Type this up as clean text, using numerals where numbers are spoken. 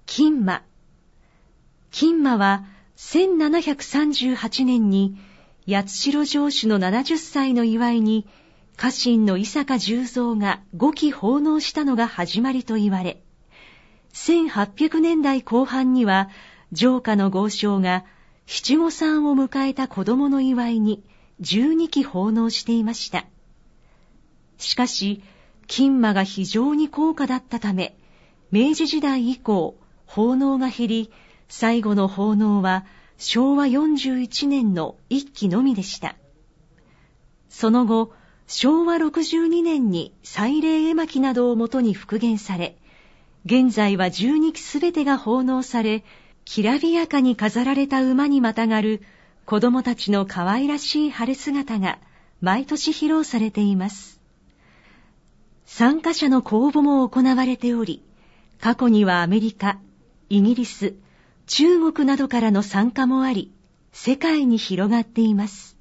金馬。金馬は1738年に八代城主の70歳の祝いに家臣の伊坂十三が5騎奉納したのが始まりと言われ、1800年代後半には城下の豪商が七五三を迎えた子供の祝いに12騎奉納していました。しかし、金馬が非常に高価だったため、明治時代以降、奉納が減り、最後の奉納は昭和41年の1機のみでした。その後、昭和62年に祭礼絵巻などをもとに復元され、現在は12機すべてが奉納され、きらびやかに飾られた馬にまたがる子供たちの可愛らしい晴れ姿が毎年披露されています。参加者の公募も行われており、過去にはアメリカ、イギリス、中国などからの参加もあり、世界に広がっています。